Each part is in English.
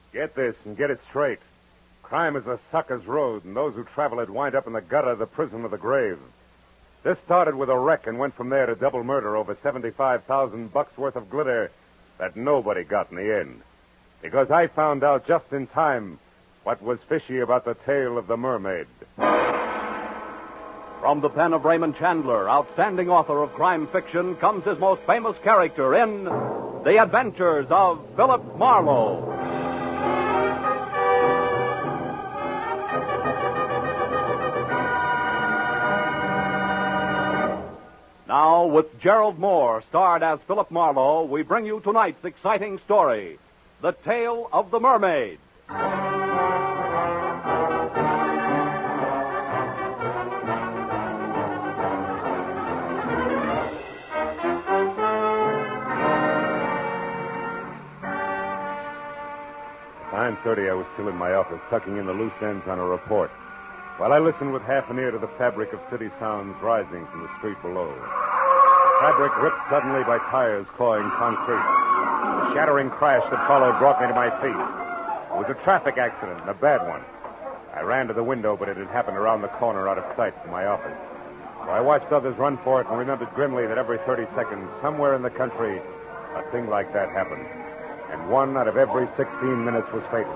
Get this and get it straight. Crime is a sucker's road, and those who travel it wind up in the gutter, the prison, or the grave. This started with a wreck and went from there to double murder over $75,000 worth of glitter that nobody got in the end. Because I found out just in time what was fishy about the tale of the mermaid. From the pen of Raymond Chandler, outstanding author of crime fiction, comes his most famous character in The Adventures of Philip Marlowe. Now, with Gerald Moore, starred as Philip Marlowe, we bring you tonight's exciting story, The Tale of the Mermaid. At 9:30, I was still in my office, tucking in the loose ends on a report, while I listened with half an ear to the fabric of city sounds rising from the street below. Fabric ripped suddenly by tires clawing concrete. The shattering crash that followed brought me to my feet. It was a traffic accident, and a bad one. I ran to the window, but it had happened around the corner out of sight from my office. So I watched others run for it and remembered grimly that every 30 seconds, somewhere in the country, a thing like that happened. And 1 out of every 16 minutes was fatal.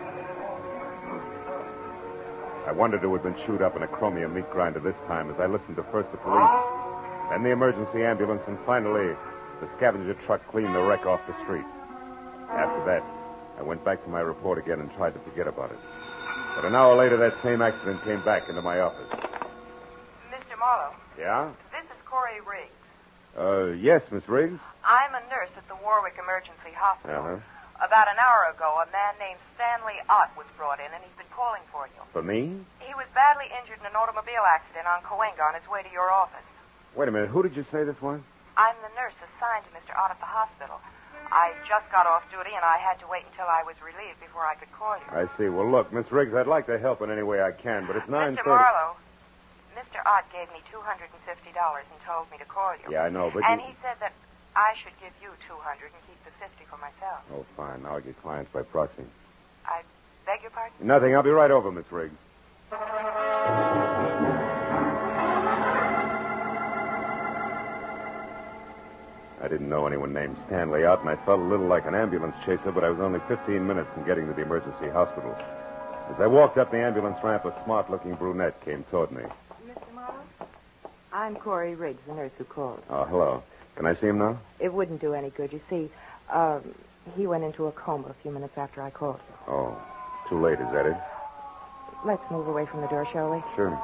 I wondered who had been chewed up in a chromium meat grinder this time as I listened to first the police, then the emergency ambulance, and finally the scavenger truck cleaned the wreck off the street. After that, I went back to my report again and tried to forget about it. But an hour later, that same accident came back into my office. Mr. Marlowe. Yeah? This is Corey Riggs. Yes, Miss Riggs? I'm a nurse at the Warwick Emergency Hospital. Uh-huh. About an hour ago, a man named Stanley Ott was brought in, and he's been calling for you. For me? He was badly injured in an automobile accident on Cahuenga on his way to your office. Wait a minute. Who did you say this was? I'm the nurse assigned to Mr. Ott at the hospital. I just got off duty, and I had to wait until I was relieved before I could call you. I see. Well, look, Miss Riggs, I'd like to help in any way I can, but it's 9:30. Mr. Marlowe, Mr. Ott gave me $250 and told me to call you. Yeah, I know, but And he said that I should give you $200 and keep the $50 for myself. Oh, fine. Now I get clients by proxy. I beg your pardon? Nothing. I'll be right over, Miss Riggs. I didn't know anyone named Stanley Ott, and I felt a little like an ambulance chaser, but I was only 15 minutes from getting to the emergency hospital. As I walked up the ambulance ramp, a smart-looking brunette came toward me. Mr. Marlowe? I'm Corey Riggs, the nurse who called. Oh, hello. Can I see him now? It wouldn't do any good. You see, he went into a coma a few minutes after I called you. Oh, too late, is that it? Let's move away from the door, shall we? Sure.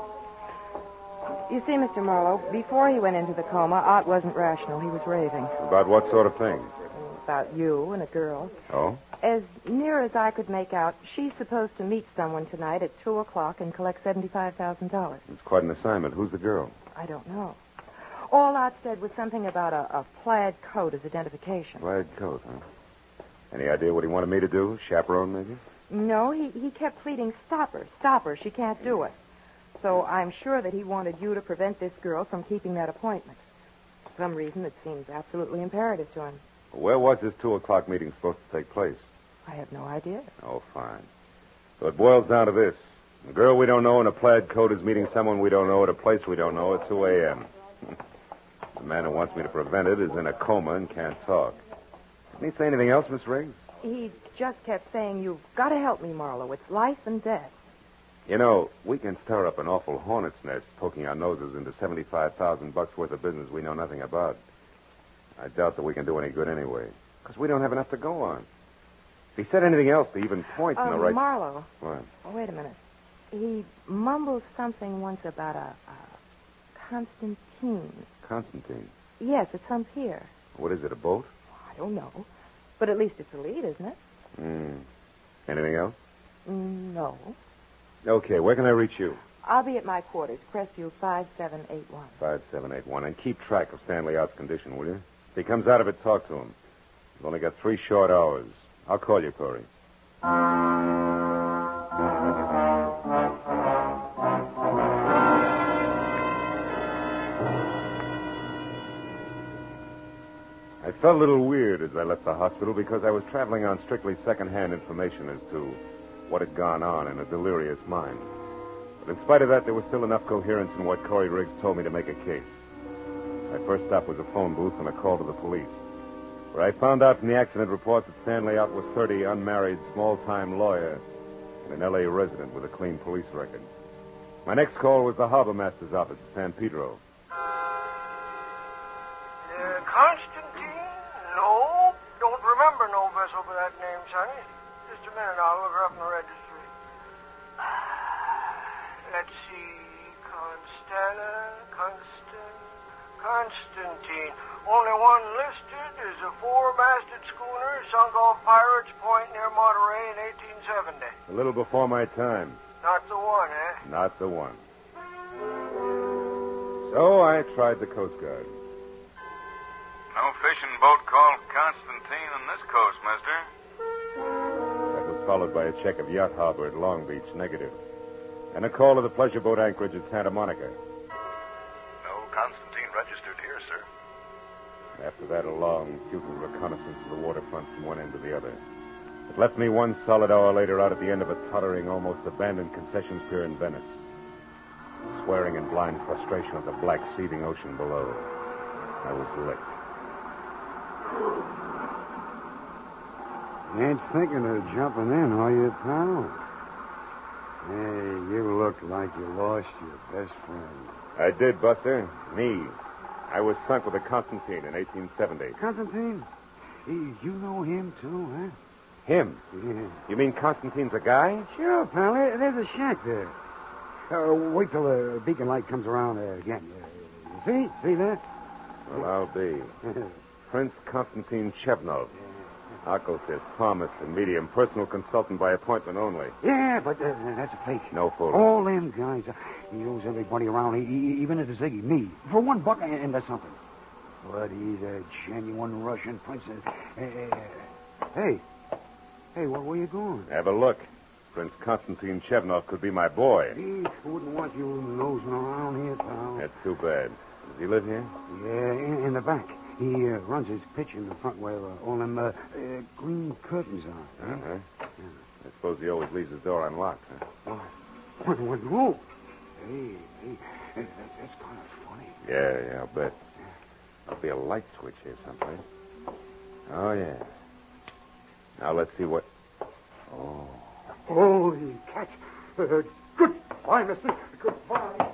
You see, Mr. Marlowe, before he went into the coma, Ott wasn't rational. He was raving. About what sort of thing? About you and a girl. Oh? As near as I could make out, she's supposed to meet someone tonight at 2 o'clock and collect $75,000. It's quite an assignment. Who's the girl? I don't know. All Ott said was something about a plaid coat as identification. Plaid coat, huh? Any idea what he wanted me to do? Chaperone, maybe? No, he kept pleading, stop her, she can't do it. So I'm sure that he wanted you to prevent this girl from keeping that appointment. For some reason, it seems absolutely imperative to him. Where was this 2 o'clock meeting supposed to take place? I have no idea. Oh, fine. So it boils down to this. A girl we don't know in a plaid coat is meeting someone we don't know at a place we don't know at 2 a.m. The man who wants me to prevent it is in a coma and can't talk. Didn't he say anything else, Miss Riggs? He just kept saying, you've got to help me, Marlowe. It's life and death. You know, we can stir up an awful hornet's nest poking our noses into $75,000 worth of business we know nothing about. I doubt that we can do any good anyway, because we don't have enough to go on. If he said anything else to even point in the right... Marlowe. What? Oh, wait a minute. He mumbled something once about a Constantine. Constantine? Yes, it's some pier. What is it, a boat? I don't know. But at least it's a lead, isn't it? Anything else? No. Okay, where can I reach you? I'll be at my quarters, Crestview 5781. 5781. And keep track of Stanley Ott's condition, will you? If he comes out of it, talk to him. We've only got 3 short hours. I'll call you, Corey. I felt a little weird as I left the hospital because I was traveling on strictly second-hand information as to what had gone on in a delirious mind. But in spite of that, there was still enough coherence in what Corey Riggs told me to make a case. My first stop was a phone booth and a call to the police, where I found out from the accident report that Stanley Ott was 30, unmarried, small-time lawyer, and an L.A. resident with a clean police record. My next call was the harbor master's office at San Pedro. Constantine? No, don't remember no vessel by that name, Sonny. Just a minute, I'll look her up in the registry. Let's see, Constantine. Only one listed is a four-masted schooner sunk off Pirates Point near Monterey in 1870. A little before my time. Not the one, eh? Not the one. So I tried the Coast Guard. No fishing boat called Constantine on this coast, mister. That was followed by a check of Yacht Harbor at Long Beach, negative. And a call to the pleasure boat anchorage at Santa Monica. No Constantine registered here, sir. After that, a long, futile reconnaissance of the waterfront from one end to the other. It left me 1 solid hour later out at the end of a tottering, almost abandoned concessions pier in Venice, swearing in blind frustration at the black, seething ocean below. I was licked. You ain't thinking of jumping in, are you, pal? Hey, you look like you lost your best friend. I did, Buster. Me. I was sunk with a Constantine in 1870. Constantine? You know him, too, huh? Him? Yeah. You mean Constantine's a guy? Sure, pal. There's a shack there. Wait till the beacon light comes around again. You see? See that? Well, I'll be. Prince Constantine Chevnov. Arcosist, palmist, and medium. Personal consultant by appointment only. Yeah, but that's a fake. No fool. All them guys. He owes everybody around, even at the Ziggy, me. For $1, and that's something. But he's a genuine Russian prince. Hey, where you going? Have a look. Prince Constantine Chevnov could be my boy. He wouldn't want you nosing around here, pal. That's too bad. Does he live here? Yeah, in the back. He runs his pitch in the front where all them green curtains are. Uh-huh. Yeah. I suppose he always leaves his door unlocked, huh? What? No. Hey, that's kind of funny. Yeah, I'll bet. There'll be a light switch here someplace. Oh, yeah. Now let's see what... Oh. Holy cat. Goodbye, mister. Goodbye.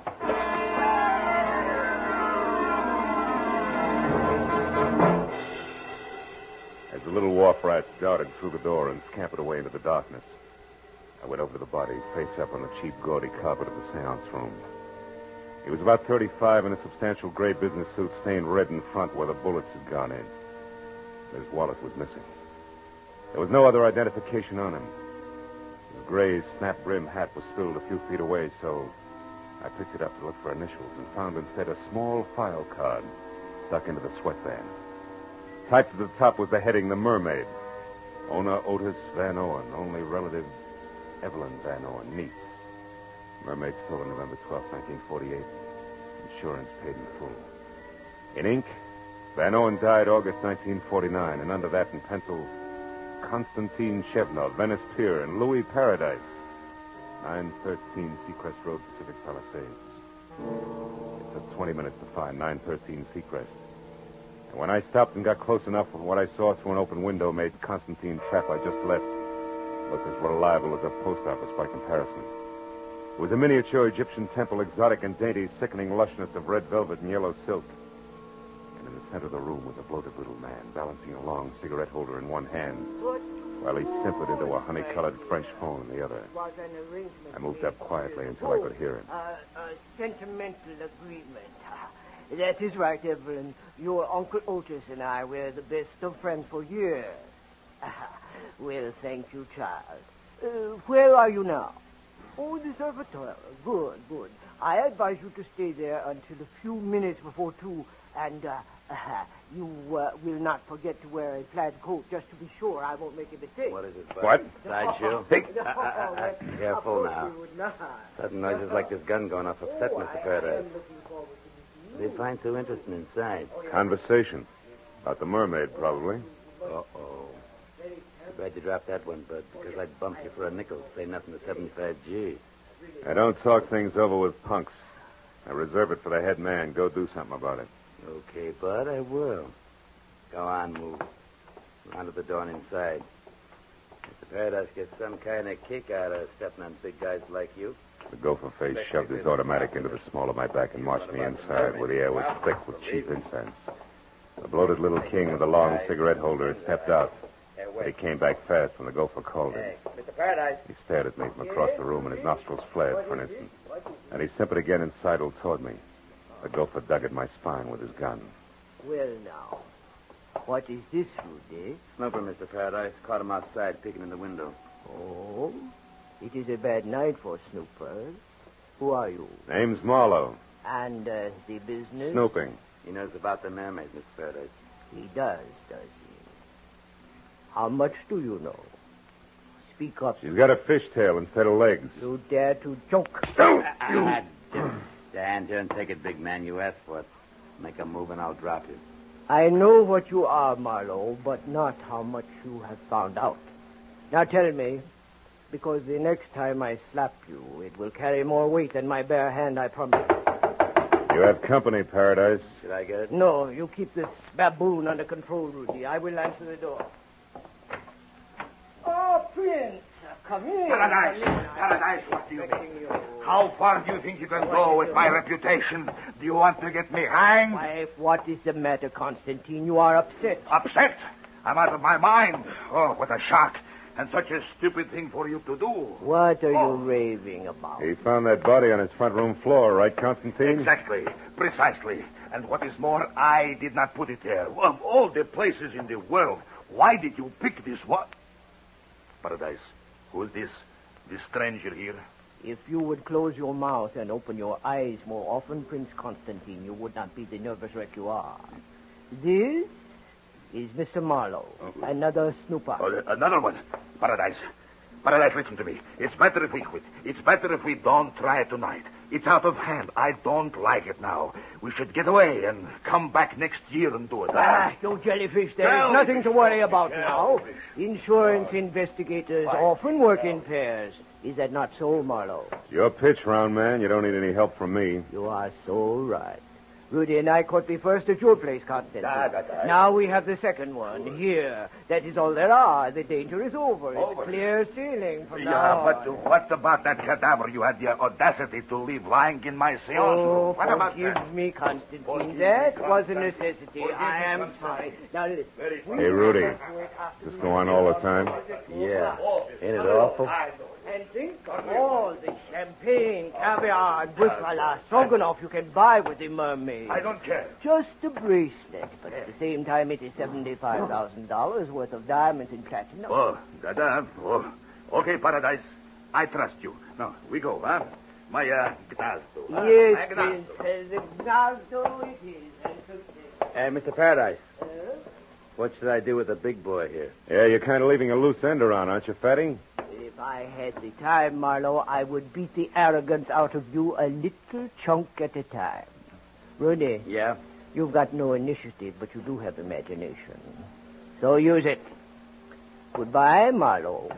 As the little wharf rats darted through the door and scampered away into the darkness, I went over to the body, face up on the cheap, gaudy carpet of the seance room. He was about 35 in a substantial gray business suit stained red in front where the bullets had gone in. His wallet was missing. There was no other identification on him. His gray, snap-brim hat was spilled a few feet away, so I picked it up to look for initials and found instead a small file card stuck into the sweatband. Typed at the top was the heading, The Mermaid. Owner Otis Van Owen, only relative Evelyn Van Owen, niece. Mermaid stolen November 12, 1948. Insurance paid in full. In ink, Van Owen died August 1949, and under that in pencil, Constantine Chevnov, Venice Pier, and Louis Paradise, 913 Seacrest Road, Pacific Palisades. It took 20 minutes to find 913 Seacrest. And when I stopped and got close enough, what I saw through an open window made Constantine's trap I just left look as reliable as a post office by comparison. It was a miniature Egyptian temple, exotic and dainty, sickening lushness of red velvet and yellow silk. And in the center of the room was a bloated little man, balancing a long cigarette holder in one hand, while he simpered into a honey-colored French phone in the other. I moved up quietly until I could hear him. A sentimental agreement. That is right, Evelyn. Your Uncle Otis and I were the best of friends for years. Well, thank you, Charles. Where are you now? Oh, the Observatory. Good. I advise you to stay there until a few minutes before 2, and you will not forget to wear a plaid coat, just to be sure I won't make a mistake. What is it, Bud? What? Sideshow? Careful now. Not. Sudden noises like this gun going off upset Mr. Paradise. What do you find so interesting inside? Conversation. About the mermaid, probably. Uh-oh. Too bad you dropped that one, Bud, because I'd bump you for a nickel. Say nothing to 75G. I don't talk things over with punks. I reserve it for the head man. Go do something about it. Okay, Bud, I will. Go on, move. Round to the door and inside. Mr. Paradise gets some kind of kick out of stepping on big guys like you. The gopher face shoved his automatic into the small of my back and marched me inside, where the air was thick with cheap incense. The bloated little king with a long cigarette holder had stepped out, but he came back fast when the gopher called him. Mr. Paradise. He stared at me from across the room, and his nostrils flared for an instant. And he simpered again and sidled toward me. The gopher dug at my spine with his gun. Well, now, what is this, Rudy? Snooper, Mr. Paradise. Caught him outside peeking in the window. Oh, it is a bad night for snoopers. Who are you? Name's Marlowe. And the business? Snooping. He knows about the mermaid, Mr. Paradise. He does he? How much do you know? Speak up. She's got a fishtail instead of legs. You dare to joke? Just stand here and take it, big man. You asked for it. Make a move and I'll drop you. I know what you are, Marlowe, but not how much you have found out. Now tell me, because the next time I slap you, it will carry more weight than my bare hand, I promise. You have company, Paradise. Should I get it? No, you keep this baboon under control, Rudy. I will answer the door. Oh, Prince, come in. Paradise, what do you mean? How far do you think you can go with my reputation? Do you want to get me hanged? Wife, what is the matter, Constantine? You are upset. Upset? I'm out of my mind. Oh, what a shock. And such a stupid thing for you to do. What are you raving about? He found that body on his front room floor, right, Constantine? Exactly. Precisely. And what is more, I did not put it there. Of all the places in the world, why did you pick this one? Paradise, who is this? This stranger here? If you would close your mouth and open your eyes more often, Prince Constantine, you would not be the nervous wreck you are. This is Mr. Marlowe, another snooper. Oh, another one. Paradise, listen to me. It's better if we quit. It's better if we don't try it tonight. It's out of hand. I don't like it now. We should get away and come back next year and do it. You jellyfish, there is nothing to worry about now. Insurance investigators often work in pairs. Is that not so, Marlowe? Your pitch, round man. You don't need any help from me. You are so right. Rudy and I caught the first at your place, Constantine. Now we have the second one here. That is all there are. The danger is over. It's clear sailing from now but what about that cadaver you had the audacity to leave lying in my seance room? What about that? Forgive me, Constantine. That was a necessity. I am sorry. Now listen. Hey, Rudy. Does this go on all the time? Yeah. Ain't it awful? And think of all the champagne, caviar, and buffalo stroganoff you can buy with the mermaid. I don't care. Just a bracelet, but at the same time it is $75,000 worth of diamonds and platinum. Oh, okay, Paradise. I trust you. Now, we go, huh? My, Gnazdo. Yes, Prince. The Gnazdo it is. Mr. Paradise. What should I do with the big boy here? Yeah, you're kind of leaving a loose end around, aren't you, Fatty? If I had the time, Marlowe, I would beat the arrogance out of you a little chunk at a time. Rudy. Yeah? You've got no initiative, but you do have imagination. So use it. Goodbye, Marlowe.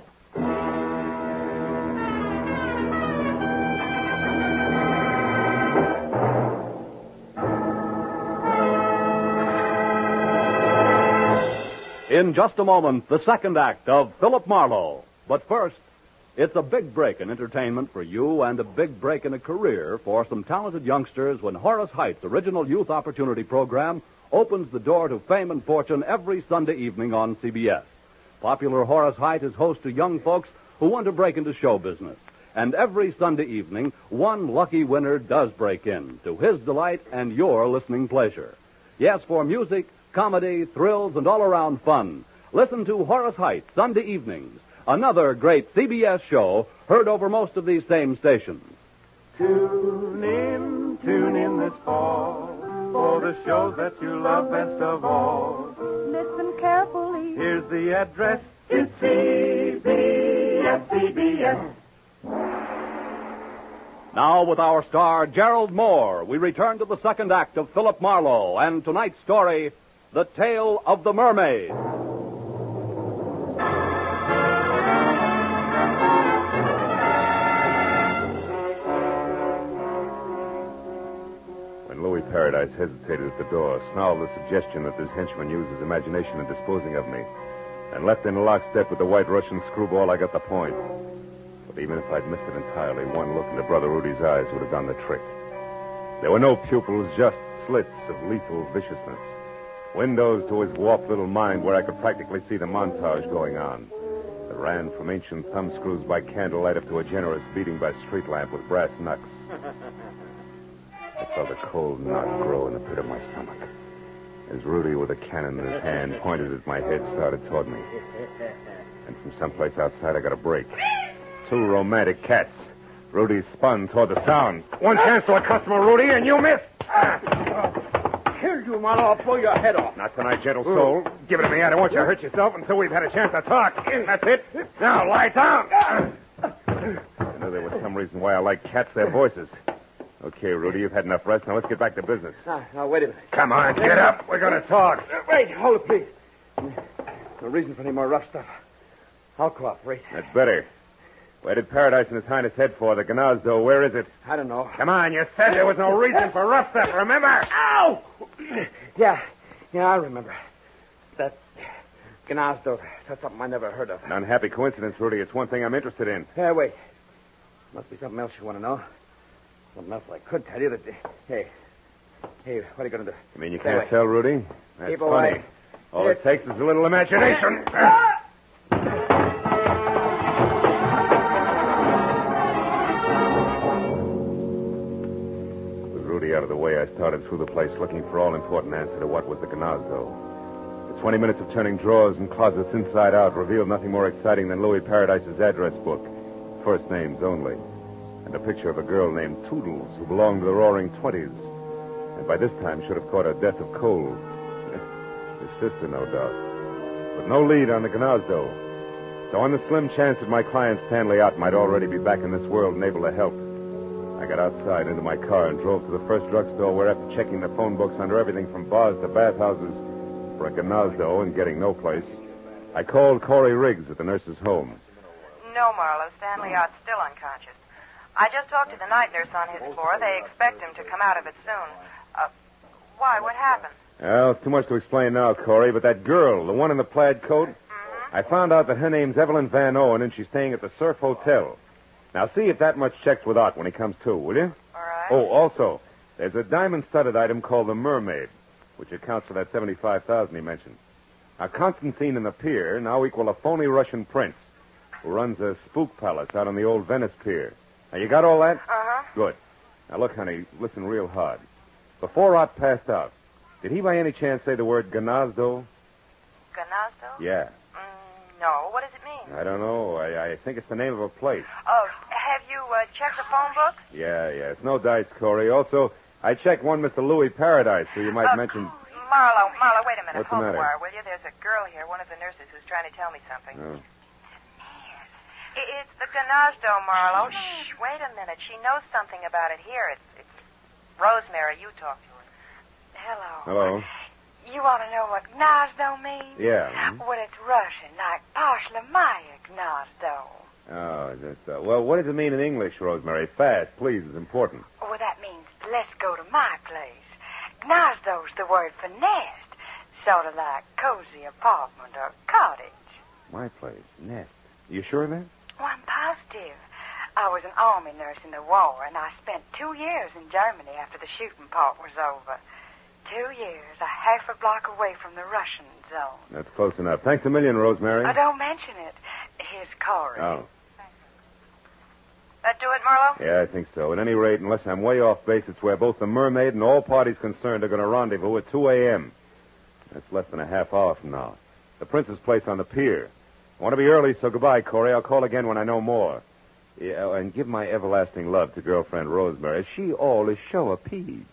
In just a moment, the second act of Philip Marlowe. But first, it's a big break in entertainment for you and a big break in a career for some talented youngsters when Horace Height's original youth opportunity program opens the door to fame and fortune every Sunday evening on CBS. Popular Horace Height is host to young folks who want to break into show business. And every Sunday evening, one lucky winner does break in, to his delight and your listening pleasure. Yes, for music, comedy, thrills, and all-around fun. Listen to Horace Height Sunday evenings, another great CBS show heard over most of these same stations. Tune in this fall for the shows that you love best of all. Listen carefully. Here's the address. It's CBS. Now, with our star, Gerald Moore, we return to the second act of Philip Marlowe and tonight's story, The Tale of the Mermaid. When Louis Paradise hesitated at the door, snarled the suggestion that this henchman used his imagination in disposing of me, and left in lockstep with the white Russian screwball, I got the point. But even if I'd missed it entirely, one look into Brother Rudy's eyes would have done the trick. There were no pupils, just slits of lethal viciousness. Windows to his warped little mind where I could practically see the montage going on. That ran from ancient thumbscrews by candlelight up to a generous beating by street lamp with brass knucks. I felt a cold knot grow in the pit of my stomach as Rudy, with a cannon in his hand, pointed at my head, started toward me. And from someplace outside, I got a break. Two romantic cats. Rudy spun toward the sound. One chance to a customer, Rudy, and you missed. Here, you Marlowe. I'll blow your head off. Not tonight, gentle soul. Give it to me. I don't want you to hurt yourself until we've had a chance to talk. That's it. Now, lie down. I knew there was some reason why I like cats, their voices. Okay, Rudy, you've had enough rest. Now let's get back to business. Now, wait a minute. Come on, get up. We're going to talk. Wait, hold it, please. No reason for any more rough stuff. I'll cooperate. That's better. Where did Paradise and His Highness head for? The Gnazdo. Where is it? I don't know. Come on, you said there was no reason for rough stuff, remember? Ow! Yeah, I remember. That Gnazdo, that's something I never heard of. An unhappy coincidence, Rudy. It's one thing I'm interested in. Wait. Must be something else you want to know. Something else I could tell you that... Hey, what are you going to do? You mean you can't tell, Rudy? That's Keep funny. away. All it takes is a little imagination. With Rudy out of the way, I started through the place looking for all-important answer to what was the Gnazdo. The 20 minutes of turning drawers and closets inside out revealed nothing more exciting than Louis Paradise's address book. First names only. And a picture of a girl named Toodles who belonged to the Roaring Twenties. And by this time should have caught a death of cold. His sister, no doubt. But no lead on the Gnazdo. So on the slim chance that my client Stanley Ott might already be back in this world and able to help, I got outside into my car and drove to the first drugstore where, after checking the phone books under everything from bars to bathhouses for a Gnazdo and getting no place, I called Corey Riggs at the nurse's home. No, Marlowe. Stanley Ott's still unconscious. I just talked to the night nurse on his floor. They expect him to come out of it soon. Why? What happened? Well, it's too much to explain now, Corey, but that girl, the one in the plaid coat, I found out that her name's Evelyn Van Owen, and she's staying at the Surf Hotel. Now, see if that much checks with Ott when he comes to, will you? All right. Oh, also, there's a diamond-studded item called the Mermaid, which accounts for that $75,000 he mentioned. Now, Constantine and the pier now equal a phony Russian prince who runs a spook palace out on the old Venice pier. Now, you got all that? Uh-huh. Good. Now, look, honey, listen real hard. Before Ott passed out, did he by any chance say the word Gnazdo? Gnazdo? Yeah. No. What does it mean? I don't know. I think it's the name of a place. Oh, have you checked the phone book? Yeah. It's no dice, Corey. Also, I checked one Mr. Louis Paradise, who you might mention... Marlowe, wait a minute. What's the Hold matter? the wire, will you? There's a girl here, one of the nurses, who's trying to tell me something. Oh. It's the Gnazdo, Marlowe. Shh, wait a minute. She knows something about it here. It's Rosemary. You talk to her. Hello. You want to know what Gnazdo means? Yeah. Well, it's Russian, like Pashlamaya Gnazdo. Oh, well, what does it mean in English, Rosemary? Fast, please. It's important. Well, that means let's go to my place. Gnazdo's the word for nest, sort of like cozy apartment or cottage. My place. Nest. You sure of that? Well, I'm positive. I was an army nurse in the war, and I spent 2 years in Germany after the shooting part was over. 2 years, a half a block away from the Russian zone. That's close enough. Thanks a million, Rosemary. Oh, don't mention it. Here's Corey. Oh. That do it, Marlowe? Yeah, I think so. At any rate, unless I'm way off base, it's where both the Mermaid and all parties concerned are going to rendezvous at 2 a.m. That's less than a half hour from now. The Prince's place on the pier. I want to be early, so goodbye, Corey. I'll call again when I know more. Yeah, and give my everlasting love to girlfriend Rosemary. She always show a peach.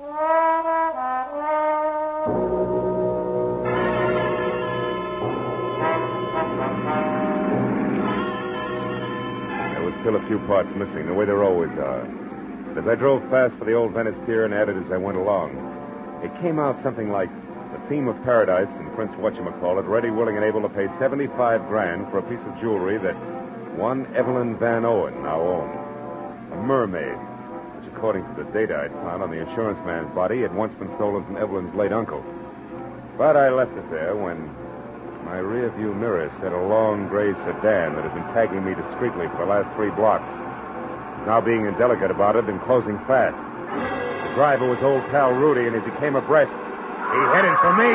There was still a few parts missing, the way there always are. But as I drove fast for the old Venice pier and added as I went along, it came out something like the theme of paradise and Prince Whatchamacallit ready, willing, and able to pay $75,000 for a piece of jewelry that one Evelyn Van Owen now owned. A mermaid, which, according to the data I'd found on the insurance man's body, had once been stolen from Evelyn's late uncle. But I left it there when my rearview mirror said a long gray sedan that had been tagging me discreetly for the last 3 blocks, now being indelicate about it and closing fast. The driver was old pal Rudy, and as he came abreast, he headed for me.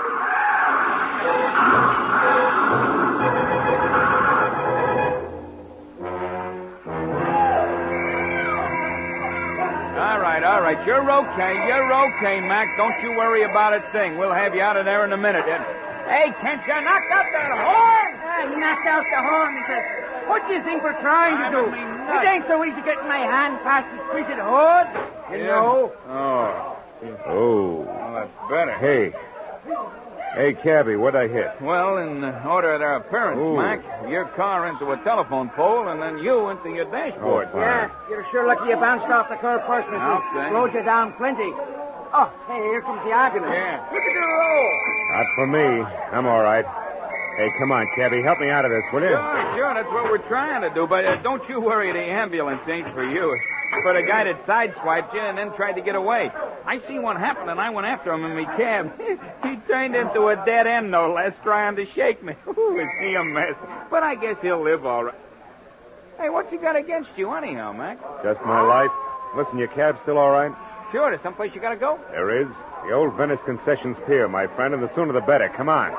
All right. You're okay, Mac. Don't you worry about a thing. We'll have you out of there in a minute. Hey, can't you knock out that horn? He knocked out the horn and said, what do you think we're trying to do? It ain't so easy getting my hand past the squeezed hood. You know. Oh. Well, that's better. Hey, cabby, what'd I hit? Well, in order of their appearance, Mac, your car into a telephone pole, and then you into your dashboard. Yeah, you're sure lucky you bounced off the curb first, Mr. Okay. Slowed you down plenty. Oh, hey, here comes the argument. Yeah. Look at the roll. Not for me. I'm all right. Hey, come on, cabby, help me out of this, will you? Sure, that's what we're trying to do, but don't you worry, the ambulance ain't for you. It's for the guy that sideswiped you and then tried to get away. I seen what happened, and I went after him in my cab. He turned into a dead end, no less, trying to shake me. Ooh, is he a mess? But I guess he'll live all right. Hey, what's he got against you anyhow, Mac? Just my life. Listen, your cab's still all right? Sure, there's someplace you gotta go. There is. The old Venice Concessions Pier, my friend, and the sooner the better. Come on.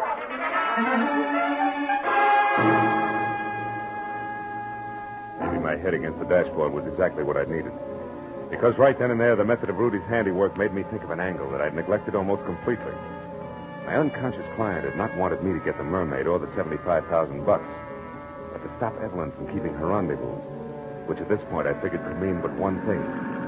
Maybe my head against the dashboard was exactly what I needed. Because right then and there, the method of Rudy's handiwork made me think of an angle that I'd neglected almost completely. My unconscious client had not wanted me to get the mermaid or the $75,000, but to stop Evelyn from keeping her rendezvous, which at this point I figured could mean but one thing.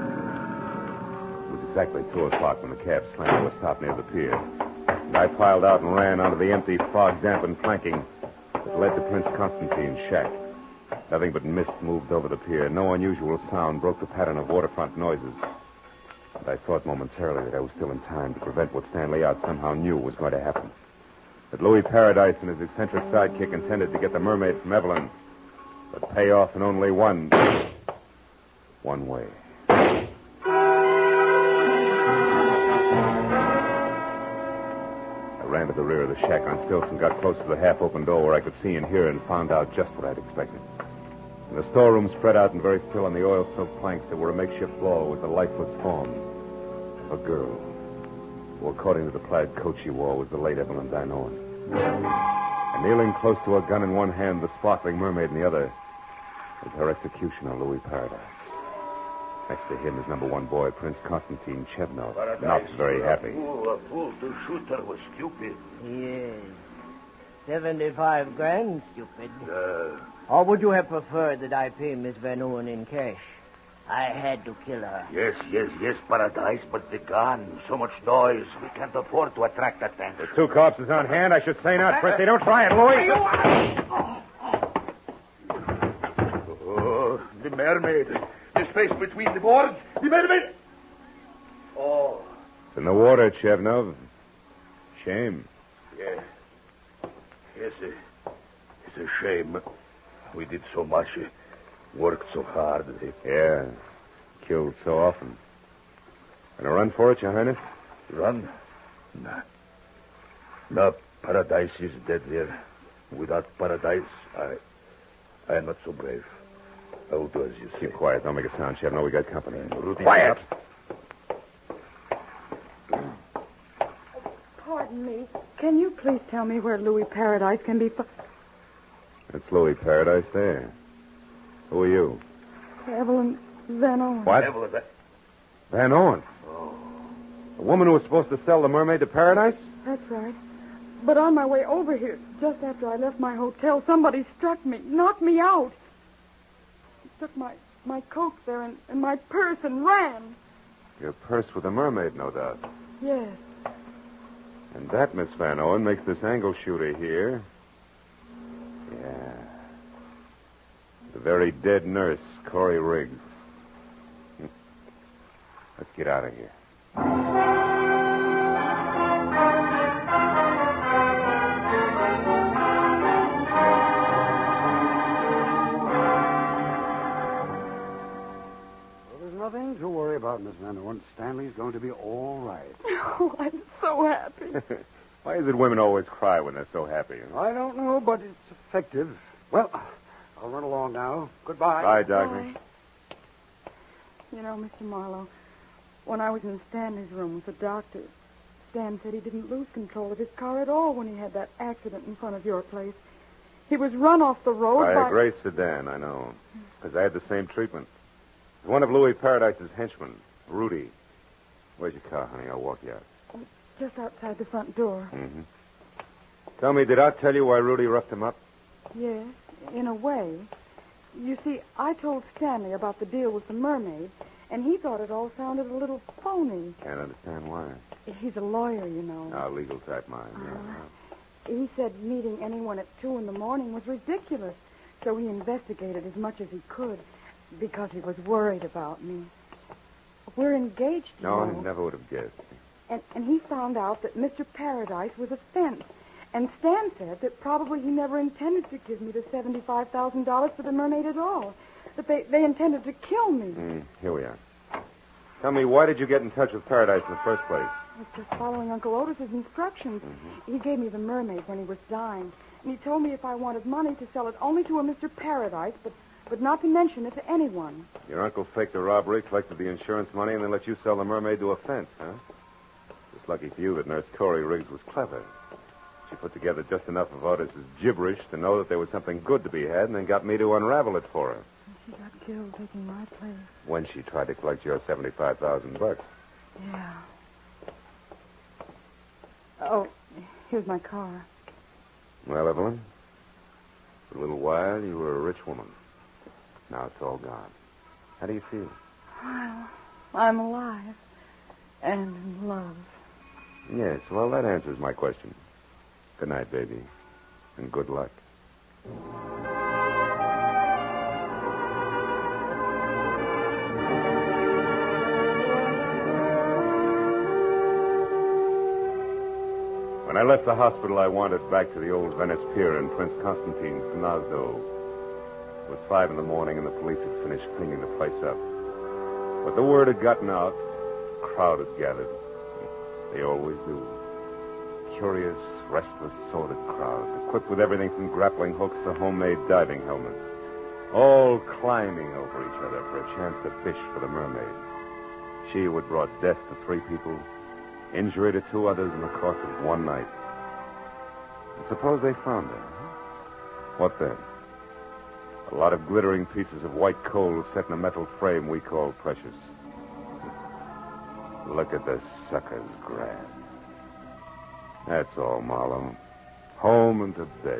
It was exactly 2 o'clock when the cab slammed to a stop near the pier. And I piled out and ran onto the empty, fog-dampened planking that led to Prince Constantine's shack. Nothing but mist moved over the pier. No unusual sound broke the pattern of waterfront noises. And I thought momentarily that I was still in time to prevent what Stanley Ott somehow knew was going to happen. That Louis Paradise and his eccentric sidekick intended to get the mermaid from Evelyn, but pay off in only one way. I ran to the rear of the shack on stilts and got close to the half-open door where I could see and hear and found out just what I'd expected. In the storeroom, spread out and very still on the oil-soaked planks that were a makeshift floor, was the lifeless form of a girl, who, according to the plaid coat she wore, was the late Evelyn Van Owen. And kneeling close to a gun in one hand, the sparkling mermaid in the other, was her executioner, Louis Paradise. Next to him, his number 1 boy, Prince Constantine Chevnov, not very happy. A fool to shoot her was stupid. Yes. $75,000, stupid. Or would you have preferred that I pay Miss Van Owen in cash? I had to kill her. Yes, Paradise, but the gun, so much noise. We can't afford to attract attention. With 2 corpses on hand, I should say not, Fritzy. Don't try it, Louis. Oh, the mermaid. The space between the boards. The mermaid. Oh. It's in the water, Chevnov. Shame. Yes. Yes, it's a shame. We did so much. Worked so hard. Yeah. Killed so often. Gonna run for it, Your Highness? Run? Nah. No, Paradise is dead there. Without Paradise, I am not so brave. I will do as you say. Keep quiet. Don't make a sound, Chevnov. We got company. Quiet! Pardon me. Can you please tell me where Louis Paradise can be found? It's Louis Paradise there. Who are you? Evelyn Van Owen. What? Van Owen? Oh. The woman who was supposed to sell the mermaid to Paradise? That's right. But on my way over here, just after I left my hotel, somebody struck me, knocked me out. He took my coat there and my purse and ran. Your purse with the mermaid, no doubt. Yes. And that, Miss Van Owen, makes this angle shooter here. Yeah. The very dead nurse, Corey Riggs. Let's get out of here. about, Miss Van Horn. Stanley's going to be all right. Oh, I'm so happy. Why is it women always cry when they're so happy? I don't know, but it's effective. Well, I'll run along now. Goodbye. Bye, Doctor. Bye. You know, Mr. Marlowe, when I was in Stanley's room with the doctor, Stan said he didn't lose control of his car at all when he had that accident in front of your place. He was run off the road By a gray sedan, I know. Because I had the same treatment. It was one of Louis Paradise's henchmen, Rudy. Where's your car, honey? I'll walk you out. Just outside the front door. Mm-hmm. Tell me, did I tell you why Rudy roughed him up? Yes, in a way. You see, I told Stanley about the deal with the mermaid, and he thought it all sounded a little phony. Can't understand why. He's a lawyer, you know. Ah, legal type mind, yeah. He said meeting anyone at 2 a.m. was ridiculous, so he investigated as much as he could because he was worried about me. We're engaged, you No, know. I never would have guessed. And he found out that Mr. Paradise was a fence. And Stan said that probably he never intended to give me the $75,000 for the mermaid at all. That they intended to kill me. Here we are. Tell me, why did you get in touch with Paradise in the first place? I was just following Uncle Otis's instructions. He gave me the mermaid when he was dying. And he told me if I wanted money to sell it only to a Mr. Paradise, but not to mention it to anyone. Your uncle faked a robbery, collected the insurance money, and then let you sell the mermaid to a fence, huh? It's lucky for you that Nurse Corey Riggs was clever. She put together just enough of Otis's gibberish to know that there was something good to be had, and then got me to unravel it for her. She got killed taking my place. When she tried to collect your $75,000. Yeah. Oh, here's my car. Well, Evelyn, for a little while you were a rich woman. Now it's all gone. How do you feel? Well, I'm alive. And in love. Yes, well, that answers my question. Good night, baby. And good luck. When I left the hospital, I wandered back to the old Venice Pier in Prince Constantine's Gnazdo. It was 5 a.m, and the police had finished cleaning the place up. But the word had gotten out. A crowd had gathered. They always do. Curious, restless, sordid crowd, equipped with everything from grappling hooks to homemade diving helmets, all climbing over each other for a chance to fish for the mermaid. She who had brought death to 3 people, injury to 2 others in the course of one night. And suppose they found her. What then? A lot of glittering pieces of white coal set in a metal frame we call precious. Look at the suckers grab. That's all, Marlowe. Home and to bed.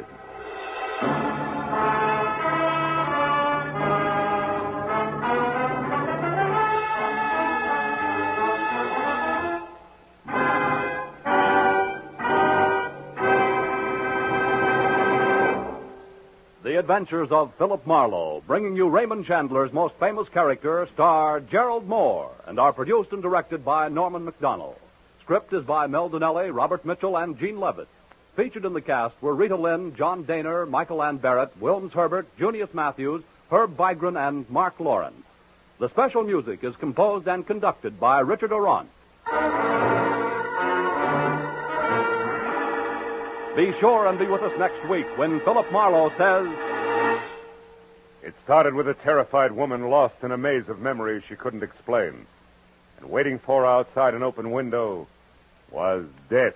The Adventures of Philip Marlowe, bringing you Raymond Chandler's most famous character, star Gerald Moore, and are produced and directed by Norman McDonnell. Script is by Mel Donnelly, Robert Mitchell, and Gene Levitt. Featured in the cast were Rita Lynn, John Daner, Michael Ann Barrett, Wilms Herbert, Junius Matthews, Herb Vigran, and Mark Lawrence. The special music is composed and conducted by Richard Orant. Be sure and be with us next week when Philip Marlowe says... It started with a terrified woman lost in a maze of memories she couldn't explain. And waiting for her outside an open window was death.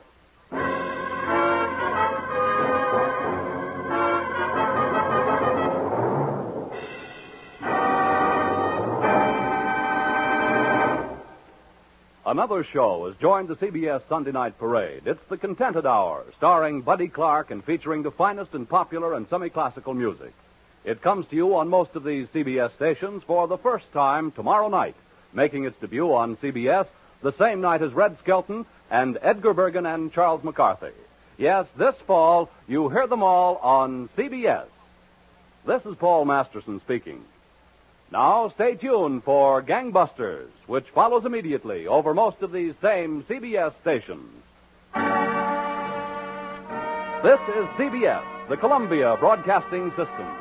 Another show has joined the CBS Sunday Night Parade. It's The Contented Hour, starring Buddy Clark and featuring the finest in popular and semi-classical music. It comes to you on most of these CBS stations for the first time tomorrow night, making its debut on CBS the same night as Red Skelton and Edgar Bergen and Charles McCarthy. Yes, this fall, you hear them all on CBS. This is Paul Masterson speaking. Now, stay tuned for Gangbusters, which follows immediately over most of these same CBS stations. This is CBS, the Columbia Broadcasting System.